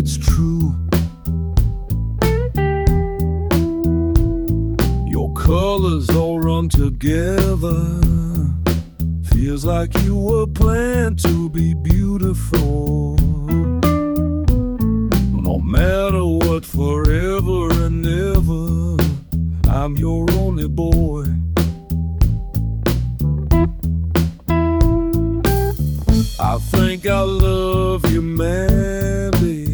it's true. Your colors all run together. Feels like you were planned to be beautiful. No matter what, forever and ever, I'm your only boy. I think I love you, Mandy.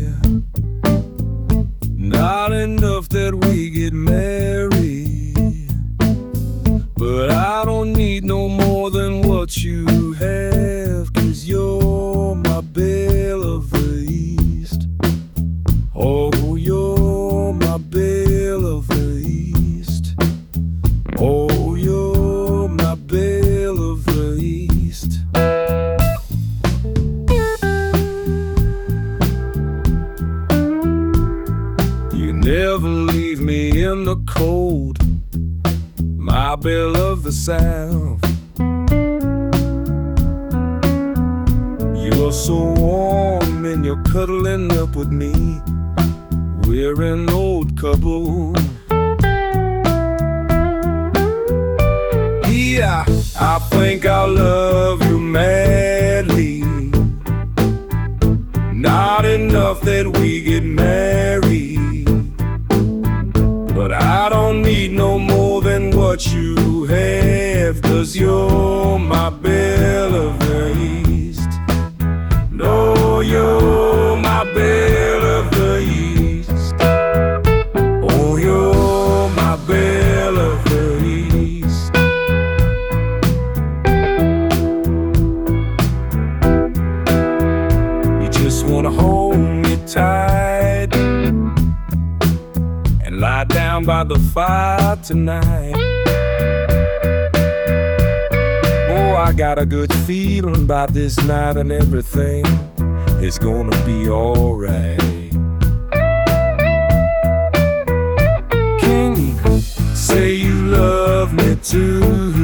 Not enough that we get married, but I don't need no more than what you have, 'cause you're my Belle of the East. Oh, you're my Belle of the East. Oh, you're my Belle of the East. You never leave me in the cold, my Belle of the South. You're so warm and you're cuddling up with me. We're an old couple. Yeah, I think I love you madly. Not enough that we get married, but I don't need no more than what you have, 'cause you're my Belle of the East. No, you're my Belle of the East. Oh, you're my Belle of the East. You just wanna hold me tight and lie down by the fire tonight. Oh, I got a good feeling about this night, and everything is gonna be alright. Can you say you love me too?